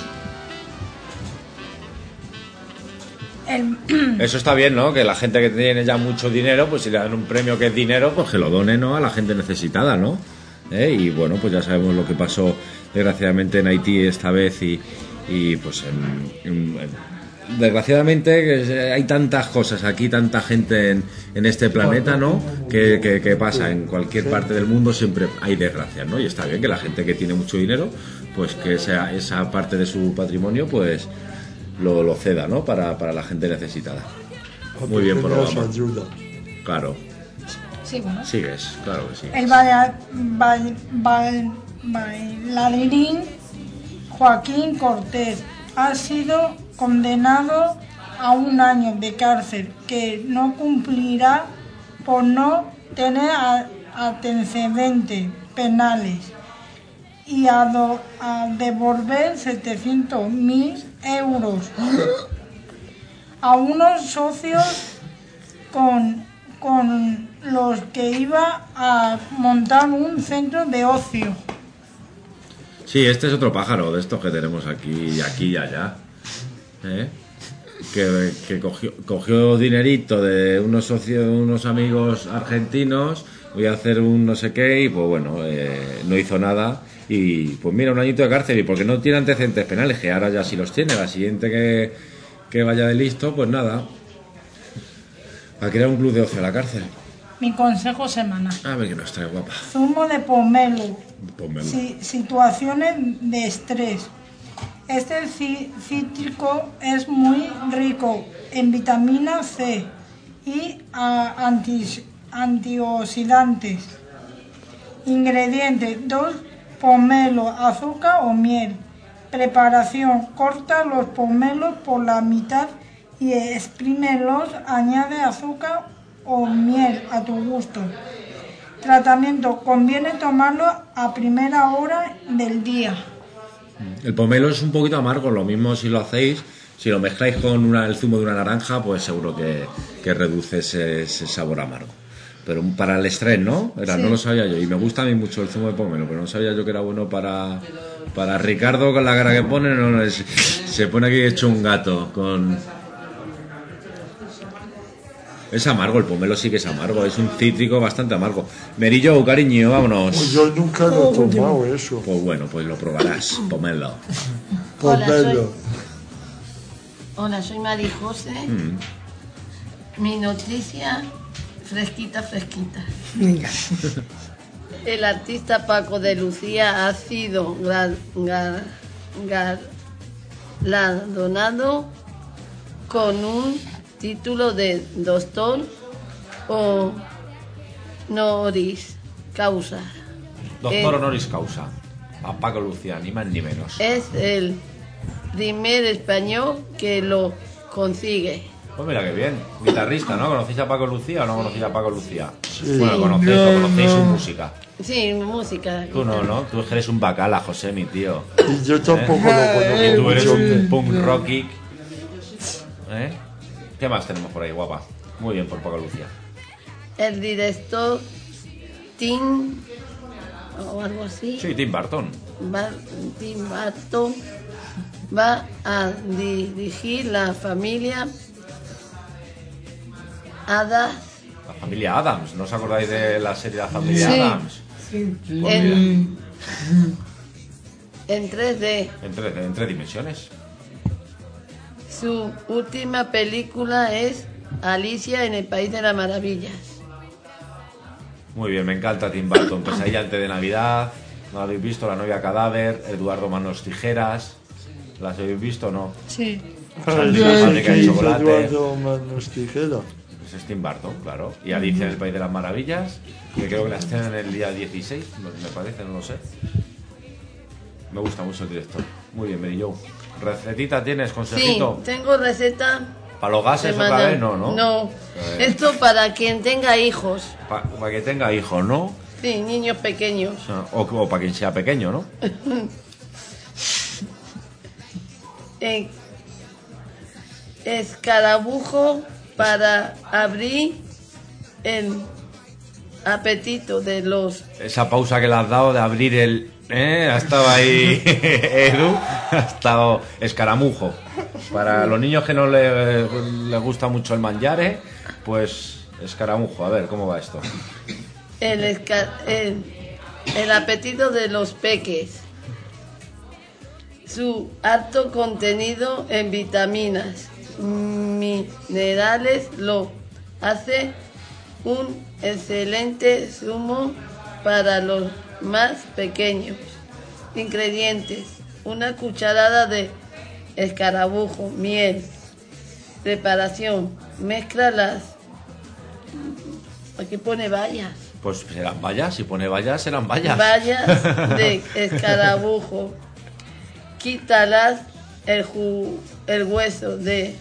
El, Eso está bien, ¿no? Que la gente que tiene ya mucho dinero, pues si le dan un premio que es dinero, pues que lo done, ¿no? A la gente necesitada, ¿no? ¿Eh? Y bueno, pues ya sabemos lo que pasó desgraciadamente en Haití esta vez y, y pues en, en- en desgraciadamente que hay tantas cosas aquí, tanta gente en, en este planeta, ¿no? Que, que, que pasa en cualquier parte del mundo, siempre hay desgracias, ¿no? Y está bien que la gente que tiene mucho dinero, pues que esa, esa parte de su patrimonio, pues lo, lo ceda, ¿no? Para, para la gente necesitada. Muy bien por Obama. Claro. Sí, bueno. Sigues, claro que sí. El baila- bail- bail- bailarín Joaquín Cortés ha sido condenado a un año de cárcel que no cumplirá por no tener a- antecedentes penales y a, do- a devolver setecientos mil euros a unos socios con, con los que iba a montar un centro de ocio. Sí, este es otro pájaro de estos que tenemos aquí, aquí y allá. ¿Eh? Que, que cogió, cogió dinerito de unos socios, unos amigos argentinos, voy a hacer un no sé qué, y pues bueno, eh, no hizo nada. Y pues mira, un añito de cárcel, y porque no tiene antecedentes penales, que ahora ya sí los tiene. La siguiente que, que vaya de listo, pues nada, a crear un club de ocio a la cárcel. Mi consejo semanal. A ver que nos trae, guapa. Zumo de pomelo. Pónmelo. Si- situaciones de estrés. Este ci- cítrico es muy rico en vitamina C y a- anti- antioxidantes. Ingredientes: dos pomelos, azúcar o miel. Preparación: corta los pomelos por la mitad y exprímelos, añade azúcar o miel a tu gusto. Tratamiento: conviene tomarlo a primera hora del día. El pomelo es un poquito amargo, lo mismo si lo hacéis, si lo mezcláis con una- el zumo de una naranja, pues seguro que, que reduce ese, ese sabor amargo. Pero para el estrés, ¿no? Era, Sí. No lo sabía yo, y me gusta a mí mucho el zumo de pomelo, pero no sabía yo que era bueno para, para Ricardo, con la cara que pone, no, no, es- se pone aquí hecho un gato, con... Es amargo, el pomelo sí que es amargo, es un cítrico bastante amargo. Merillo, cariño, vámonos. Pues yo nunca lo he tomado eso. Pues bueno, pues lo probarás, pomelo. Hola, soy- Pomelo. Hola, soy Mari José. Mm. Mi noticia, fresquita, fresquita. El artista Paco de Lucía ha sido gal- gal- galardonado con un título de doctor honoris causa. Doctor Eh, honoris causa. A Paco Lucía, ni más ni menos. Es el primer español que lo consigue. Pues mira qué bien. Guitarrista, ¿no? ¿Conocéis a Paco Lucía o no conocéis a Paco Lucía? Sí. Bueno, conocéis No, o conocéis su no. música. Sí, música. Tú no, ¿no? Tú eres un bacala, José, mi tío. Y yo tampoco lo conozco Y tú eres mucho. un punk rocky. ¿Eh? ¿Qué más tenemos por ahí, guapa? Muy bien por Paco Lucía. El director Tim o algo así. Sí, Tim Burton. Va, Tim Burton va a dirigir la familia Ada La familia Adams. ¿No os acordáis de la serie La familia Sí. Adams? Sí. Pues mira, en, en tres D. en tres, en tres dimensiones. Su última película es Alicia en el País de las Maravillas. Muy bien, me encanta Tim Burton. Pesadilla antes de Navidad. ¿No la habéis visto? La novia cadáver. Eduardo Manos Tijeras. ¿Las habéis visto o no? Sí. Sandy, Yo la sé fábrica que de hizo chocolate. Eduardo Manos Tijera. Pues es Tim Burton, claro. Y Alicia en el País de las Maravillas, que creo que la estrenan el día dieciséis, no- me parece, no lo sé. Me gusta mucho el director. Muy bien, Mary Jo. ¿Recetita tienes, Sí, consejito? tengo receta. ¿Para los gases otra semanal. vez? No, ¿no? No. Eh. Esto para quien tenga hijos. Para que tenga hijos, ¿no? Sí, niños pequeños. O, o para quien sea pequeño, ¿no? Eh, escarabujo para abrir el apetito de los... Esa pausa que le has dado de abrir el... ¿Eh? Ha estado ahí Edu, ha estado escaramujo. Para los niños que no le- les gusta mucho el manjare, pues escaramujo. A ver, ¿cómo va esto? El, esca- el, el apetito de los peques. Su alto contenido en vitaminas minerales lo hace un excelente zumo para los más pequeños. Ingredientes: una cucharada de escarabujo, miel. Preparación: mezcla las... Aquí pone bayas. Pues serán bayas, si pone bayas serán bayas. Bayas de escarabujo. Quítalas el, ju- el hueso de...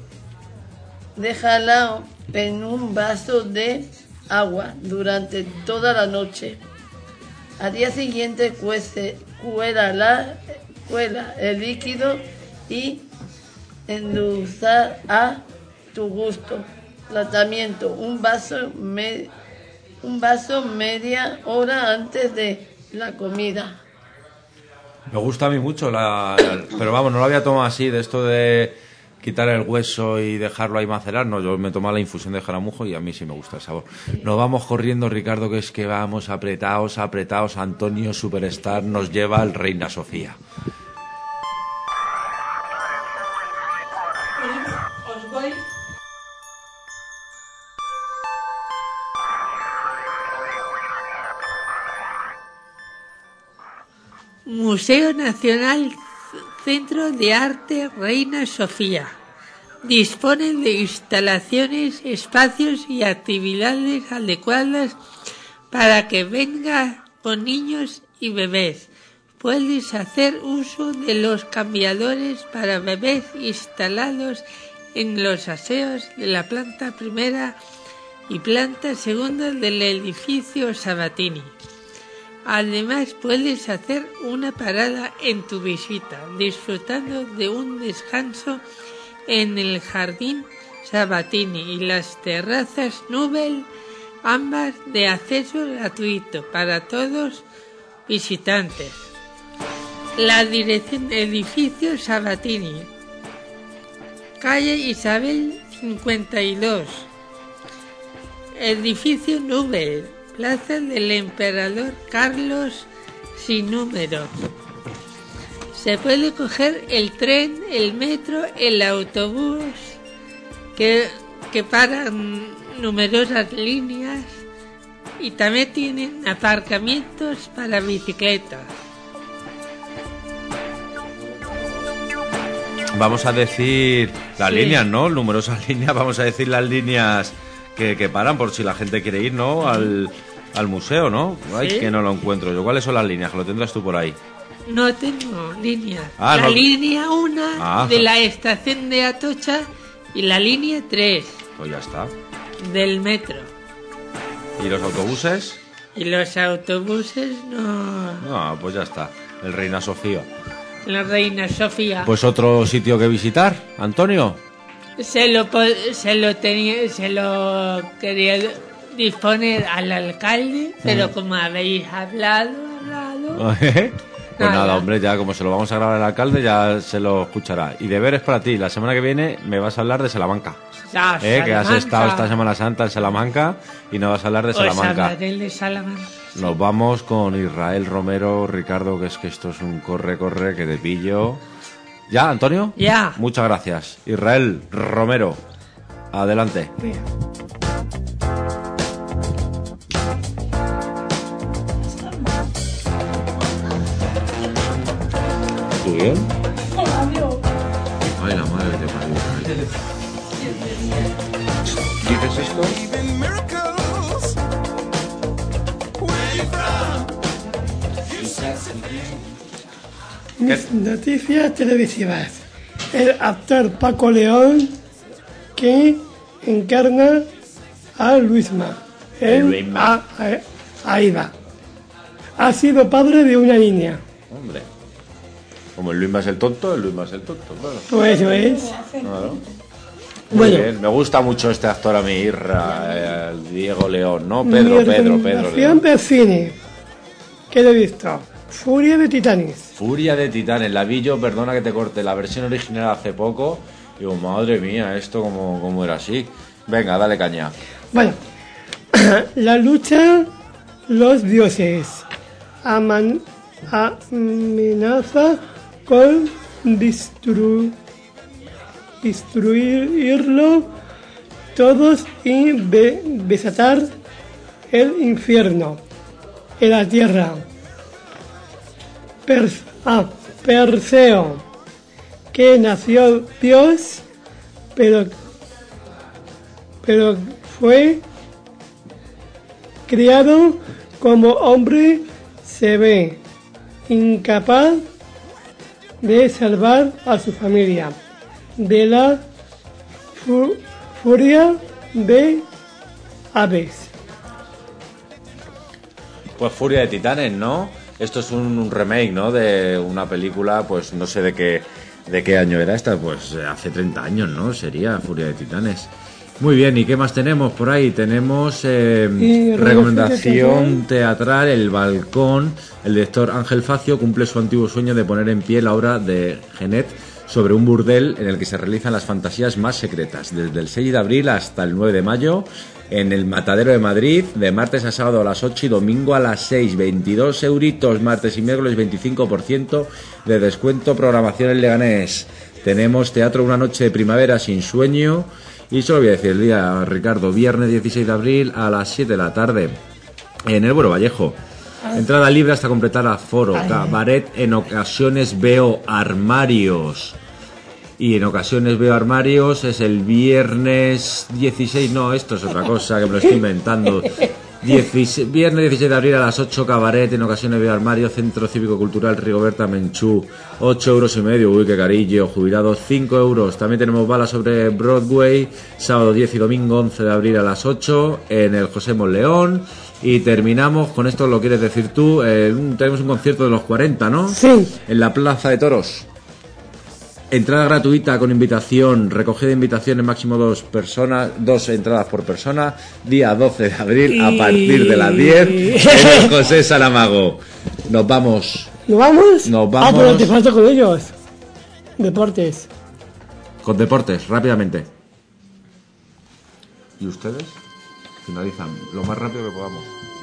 Déjala en un vaso de agua durante toda la noche. Al día siguiente cuece, cuela, la, cuela el líquido y endulzar a tu gusto. Tratamiento: un vaso, me, un vaso media hora antes de la comida. Me gusta a mí mucho, la, la- pero vamos, no lo había tomado así, de esto de quitar el hueso y dejarlo ahí macerar. No, yo me tomaba la infusión de jaramujo y a mí sí me gusta el sabor. Nos vamos corriendo, Ricardo, que es que vamos apretados, apretados. Antonio Superstar nos lleva al Reina Sofía. Os voy. Museo Nacional Centro de Arte Reina Sofía. Dispone de instalaciones, espacios y actividades adecuadas para que venga con niños y bebés. Puedes hacer uso de los cambiadores para bebés instalados en los aseos de la planta primera y planta segunda del edificio Sabatini. Además, puedes hacer una parada en tu visita, disfrutando de un descanso en el Jardín Sabatini y las terrazas Nubel, ambas de acceso gratuito para todos visitantes. La dirección: edificio Sabatini, calle Isabel cincuenta y dos, edificio Nubel, Plaza del Emperador Carlos sin número. Se puede coger el tren, el metro, el autobús, que, que paran numerosas líneas, y también tienen aparcamientos para bicicletas. Vamos a decir las Sí. líneas, ¿no? Numerosas líneas, vamos a decir las líneas que, que paran por si la gente quiere ir, ¿no? Al, al museo, ¿no? Ay, Sí. que no lo encuentro yo. ¿Cuáles son las líneas? Que lo tendrás tú por ahí. No tengo líneas. Ah, la no. línea uno Ah. de la estación de Atocha y la línea tres Pues ya está. del metro. ¿Y los autobuses? Y los autobuses no... No, pues ya está. El Reina Sofía. La Reina Sofía. Pues otro sitio que visitar, Antonio. Se lo, po- se lo tenía, se lo quería disponer al alcalde, pero Mm. como habéis hablado, hablado... Pues nada. Nada. hombre, ya como se lo vamos a grabar al alcalde, ya se lo escuchará. Y deberes para ti. La semana que viene me vas a hablar de Salamanca. Ah, ¿Eh? Que has Salamanca. estado esta Semana Santa en Salamanca y nos vas a hablar de Os Salamanca. hablaré de Salamanca. Nos vamos con Israel Romero, Ricardo, que es que esto es un corre, corre, que te pillo. ¿Ya, Antonio? Ya. Muchas gracias. Israel Romero, adelante. ¿Tú bien? Ay, la madre que te parió. ¿Dices esto? Mis noticias televisivas. El actor Paco León, que encarna a Luisma en Luisma. A- A- Aida, ha sido padre de una niña. Hombre. Como el Luisma es el tonto, el Luisma es el tonto, claro. Pues eso es. Claro. Muy Bueno. bien, me gusta mucho este actor a mí, Irra, eh, el Diego León, ¿no? Pedro, Mi Pedro, Pedro recomendación León. de cine que he visto: Furia de Titanes. Furia de Titanes, la vi yo, perdona que te corte, la versión original hace poco. Digo, madre mía, esto como, como era así. Venga, dale caña. Bueno, la lucha, los dioses, Aman- amenaza con destruir destruirlo todos y be- desatar el infierno en la tierra. Per- ah, Perseo, que nació Dios, pero, pero fue criado como hombre, se ve incapaz de salvar a su familia de la fu- furia de Hades. Pues Furia de Titanes, ¿no? Esto es un, un remake, ¿no? De una película, pues no sé de qué de qué año era esta, pues hace treinta años, ¿no? Sería Furia de Titanes. Muy bien, ¿y qué más tenemos por ahí? Tenemos eh, recomendación teatral, El Balcón. El director Ángel Facio cumple su antiguo sueño de poner en pie la obra de Genet sobre un burdel en el que se realizan las fantasías más secretas, desde el seis de abril hasta el nueve de mayo, en el Matadero de Madrid, de martes a sábado a las ocho y domingo a las seis, veintidós euritos, martes y miércoles veinticinco por ciento de descuento, programación en Leganés. Tenemos teatro Una noche de primavera sin sueño. Y solo voy a decir el día, Ricardo, viernes dieciséis de abril a las siete de la tarde, en el Bueno Vallejo. Entrada libre hasta completar aforo. Cabaret, en ocasiones veo armarios. Y en ocasiones veo armarios es el viernes dieciséis, no, esto es otra cosa que me lo estoy inventando. dieciséis, viernes dieciséis de abril a las ocho, Cabaret, en ocasiones veo armarios, Centro Cívico Cultural Rigoberta Menchú, ocho euros y medio, uy, qué carillo, jubilados cinco euros. También tenemos Bala sobre Broadway, sábado diez y domingo once de abril a las ocho, en el José Monleón. Y terminamos, con esto lo quieres decir tú, eh, un, tenemos un concierto de los cuarenta, ¿no? Sí. En la Plaza de Toros. Entrada gratuita con invitación, recogida de invitaciones, máximo dos personas, dos entradas por persona, día doce de abril a partir de las diez en el José Saramago. Nos vamos. ¿Nos vamos? Nos vamos. Ah, pero te falta con ellos. Deportes. Con deportes, rápidamente. ¿Y ustedes? Finalizan lo más rápido que podamos.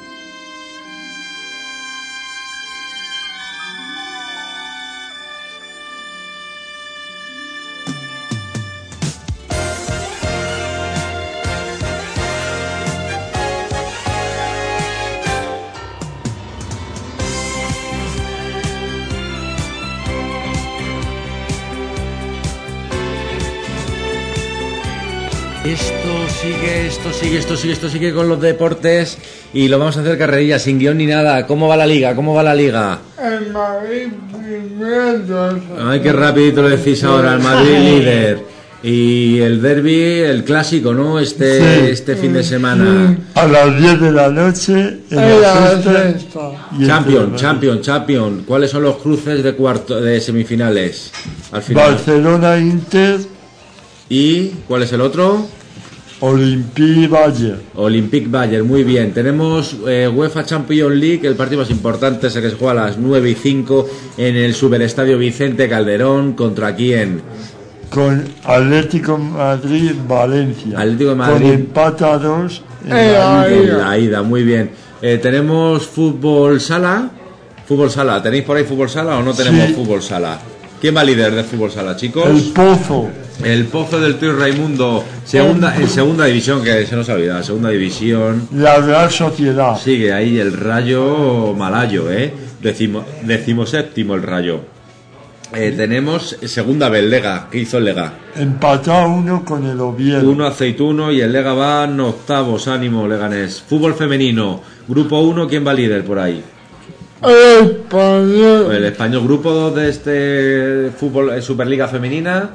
Esto sigue, esto sigue, esto sigue, esto sigue con los deportes y lo vamos a hacer carrerilla, sin guión ni nada. ¿Cómo va la liga? ¿Cómo va la liga? El Madrid primero. Ay, qué rapidito lo decís ahora, el Madrid líder. Y el derbi, el clásico, ¿no? Este, Sí. este fin de semana. A las diez de la noche en En la la sexta. sexta. y Champion, entre- champion, champion. ¿Cuáles son los cruces de cuarto, de semifinales? Al final. Barcelona Inter. ¿Y cuál es el otro? Olympique Bayern. Olympique Bayern, muy bien. Tenemos eh, UEFA Champions League, el partido más importante es el que se juega a las nueve y cinco en el Superestadio Vicente Calderón. ¿Contra quién? Con Atlético Madrid Valencia. Atlético de Madrid. Con empate a dos en En la ida. la ida, muy bien. Eh, tenemos fútbol sala. Fútbol sala, ¿tenéis por ahí fútbol sala o no tenemos Sí. fútbol sala? ¿Quién va líder de fútbol sala, chicos? El Pozo. El Pozo del Tío Raimundo, segunda, en segunda división, que se nos ha olvidado, segunda división. La Real Sociedad. Sigue ahí el Rayo Malayo, ¿eh? Decimo, decimoséptimo el Rayo. Eh, tenemos segunda vez, Lega. ¿Qué hizo el Lega? Empatado uno con el Oviedo. Uno aceituno y el Lega van octavos, ánimo, Leganés. Fútbol femenino, grupo uno, ¿quién va líder por ahí? El Español. El español, grupo dos de este fútbol, eh, Superliga Femenina.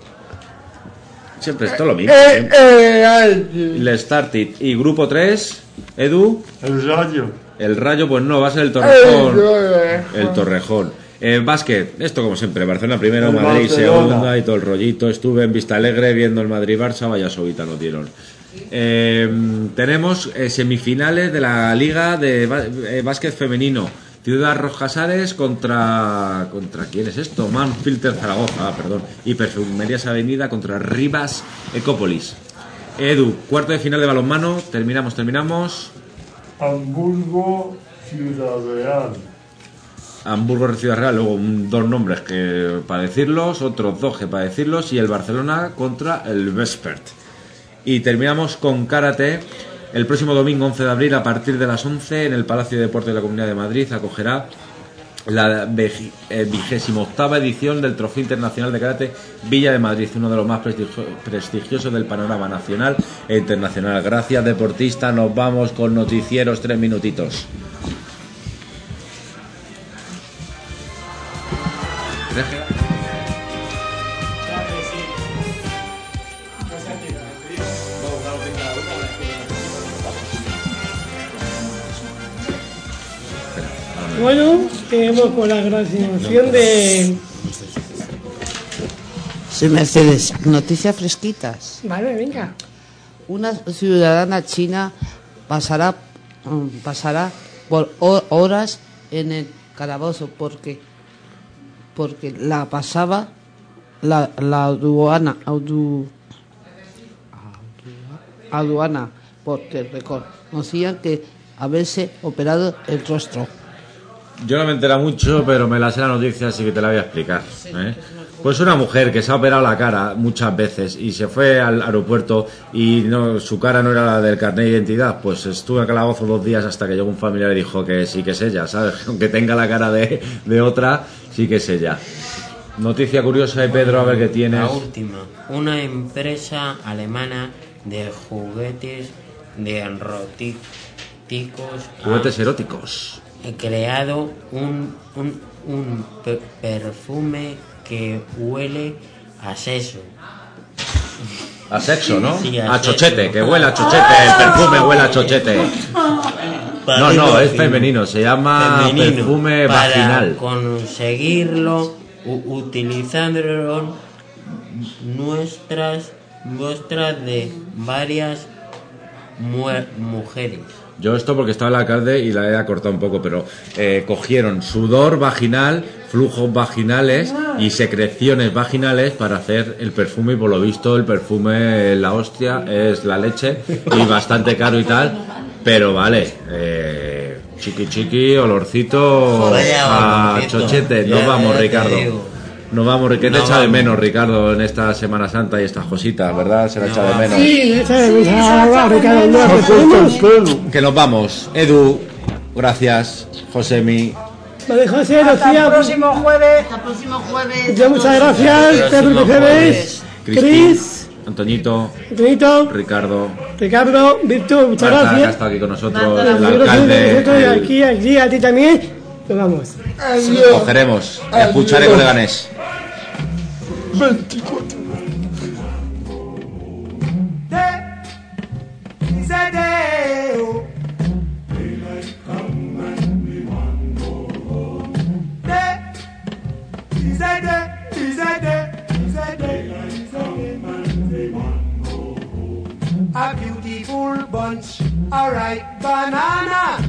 Siempre esto lo mismo. Eh, ¿eh? El Startit. Y grupo tres, Edu. El Rayo. El Rayo, pues no, va a ser el Torrejón. El Torrejón. El Torrejón. Eh, básquet, esto como siempre, Barcelona primero, El Madrid Barcelona. segunda y todo el rollito. Estuve en Vista Alegre viendo el Madrid-Barça, vaya sobita nos dieron. Eh, tenemos eh, semifinales de la Liga de ba- eh, Básquet Femenino. Ciudad Rojasares contra... ¿Contra quién es esto? Manfilter Zaragoza, ah, perdón. Y Perfumerías Avenida contra Rivas Ecópolis. Edu, cuarto de final de balonmano. Terminamos, terminamos. Hamburgo Ciudad Real. Hamburgo Ciudad Real, luego un, dos nombres que para decirlos, otros dos que para decirlos, y el Barcelona contra el Vespert. Y terminamos con karate. El próximo domingo once de abril, a partir de las once, en el Palacio de Deportes de la Comunidad de Madrid, acogerá la vigésima octava edición del Trofeo Internacional de Karate Villa de Madrid, uno de los más prestigio- prestigiosos del panorama nacional e internacional. Gracias, deportista. Nos vamos con noticieros, tres minutitos. Bueno, seguimos con la grabación de... Sí, Mercedes, noticias fresquitas. Vale, venga. Una ciudadana china pasará, um, pasará por ho- horas en el calabozo porque, porque la pasaba la, la aduana, adu- aduana porque reconocían que haberse operado el rostro. Yo no me entera mucho, pero me la sé la noticia, así que te la voy a explicar, ¿eh? Pues una mujer que se ha operado la cara muchas veces y se fue al aeropuerto y no, su cara no era la del carnet de identidad, pues estuvo en calabozo dos días hasta que llegó un familiar y dijo que sí que es ella, ¿sabes? Aunque tenga la cara de, de otra, sí que es ella. Noticia curiosa de Pedro, a ver qué tienes. La última. Una empresa alemana de juguetes de eróticos Juguetes eróticos. ha creado un, un, un pe- perfume que huele a sexo. A sexo, ¿no? Sí, a a chochete, sexo. que huele a chochete, el perfume huele a chochete. No, no, es femenino, se llama Femenino. perfume Para vaginal. conseguirlo, u- utilizaron nuestras muestras de varias mu- mujeres. Yo esto porque estaba en la alcalde y la he acortado un poco, pero eh, cogieron sudor vaginal, flujos vaginales y secreciones vaginales para hacer el perfume, y por lo visto el perfume, la hostia, es la leche y bastante caro y tal, pero vale, eh, chiqui chiqui, olorcito a olorcito. chochete. Nos Ya, vamos, ya te Ricardo. digo. Nos vamos, ¿qué te Nos echa de vamos. menos, Ricardo, en esta Semana Santa y estas cositas, verdad? Se la echa de menos. Sí, esa es la Ricardo, no la recibimos. Que nos vamos. Edu, gracias. Josemi. Vale, José, Hasta Lucía. el próximo jueves. Hasta el próximo jueves. Ya, muchas gracias, Pedro Mercedes, Cristi, Cris, Antoñito, Antonito, Ricardo, Ricardo, Víctor, muchas Marta, que ha gracias. estado aquí con nosotros, Gracias el a alcalde. nosotros, y el- aquí, aquí, a ti también. Nos vamos. Os queremos. Escucharé con Leganés. veinticuatro. Is a day, oh. Daylight come and we want go home. Day is a day, is a day, is a day. Daylight come and we want go home. A beautiful bunch, a ripe banana.